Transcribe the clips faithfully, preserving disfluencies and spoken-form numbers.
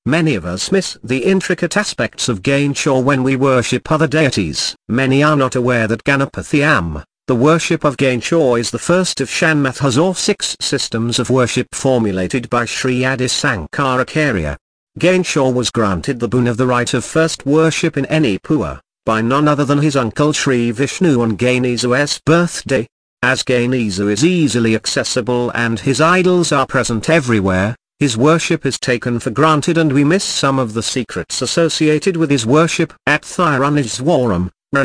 Many of us miss the intricate aspects of Ganesha when we worship other deities. Many are not aware that Ganapathyam, the worship of Ganesha, is the first of Shanmatha's or six systems of worship formulated by Sri Adi Sankaracharya. Ganesha was granted the boon of the right of first worship in any puja, by none other than his uncle Sri Vishnu on Ganesa's birthday. As Ganesa is easily accessible and his idols are present everywhere, his worship is taken for granted and we miss some of the secrets associated with his worship. At Thiruvananthapuram,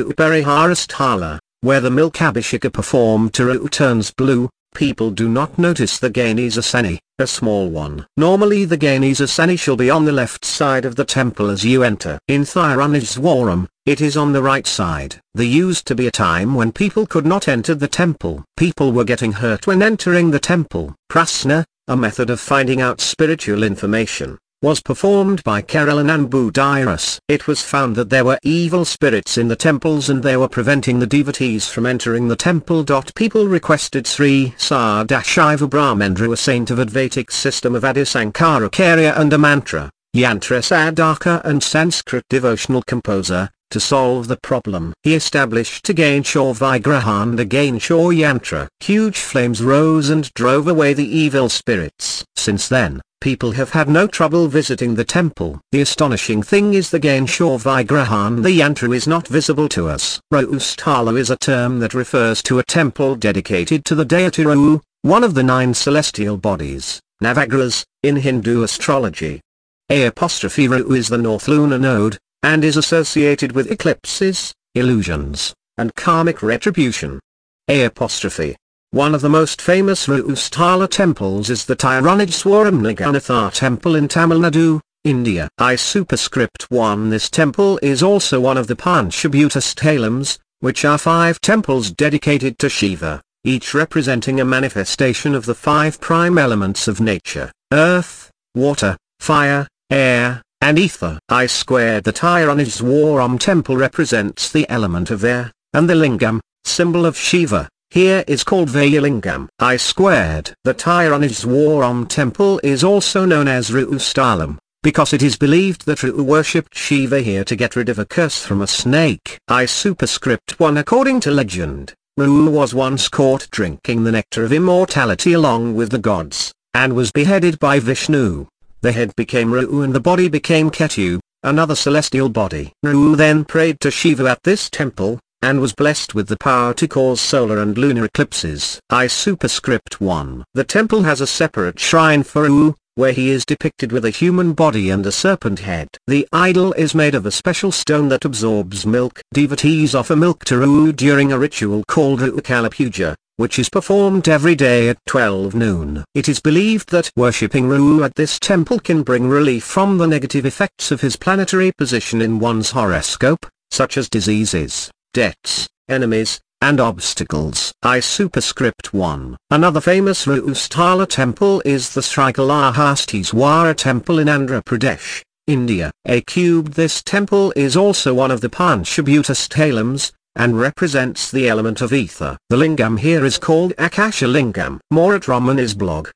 Ruparihara, where the milk abhisheka performed to Ru turns blue, people do not notice the Ganesa Sani, a small one. Normally the Ganesa Sani shall be on the left side of the temple as you enter. In Thiruvananthapuram, it is on the right side. There used to be a time when people could not enter the temple. People were getting hurt when entering the temple. Prasna, a method of finding out spiritual information, was performed by Kerala Namboodirus. It was found that there were evil spirits in the temples and they were preventing the devotees from entering the temple. People requested Sri Sadashiva Brahmendra, a saint of Advaitic system of Adi Sankaracharya and a mantra, yantra sadhaka and Sanskrit devotional composer, to solve the problem. He established a Ganesha Vigraha and a Ganesha yantra. Huge flames rose and drove away the evil spirits. Since then, people have had no trouble visiting the temple. The astonishing thing is the Ganesha Vigraha and the yantra is not visible to us. Rausthala is a term that refers to a temple dedicated to the deity Rahu, one of the nine celestial bodies, Navagras, in Hindu astrology. A apostrophe Rahu is the north lunar node, and is associated with eclipses, illusions, and karmic retribution. A apostrophe. One of the most famous Rausthala temples is the Tirunajaswaram Naganatha temple in Tamil Nadu, India. I superscript one. This temple is also one of the Panchabhuta Stalams, which are five temples dedicated to Shiva, each representing a manifestation of the five prime elements of nature: earth, water, fire, air, and ether. I squared. The Tirunajaswaram temple represents the element of air, and the lingam, symbol of Shiva, here is called Vayalingam. I squared. The Tirunajaswaram temple is also known as Raustalam, because it is believed that Ru worshipped Shiva here to get rid of a curse from a snake. I superscript one. According to legend, Ru was once caught drinking the nectar of immortality along with the gods, and was beheaded by Vishnu. The head became Ru and the body became Ketu, another celestial body. Ru then prayed to Shiva at this temple, and was blessed with the power to cause solar and lunar eclipses. I superscript one. The temple has a separate shrine for Ru, where he is depicted with a human body and a serpent head. The idol is made of a special stone that absorbs milk. Devotees offer milk to Ru during a ritual called Rukala Puja, which is performed every day at twelve noon. It is believed that worshipping Ru at this temple can bring relief from the negative effects of his planetary position in one's horoscope, such as diseases, debts, enemies, and obstacles. I superscript one. Another famous Rausthala temple is the Srikalahasteswara temple in Andhra Pradesh, India. A cubed. This temple is also one of the Panchabhuta Stalams, and represents the element of ether. The lingam here is called Akasha Lingam. More at Ramani's blog.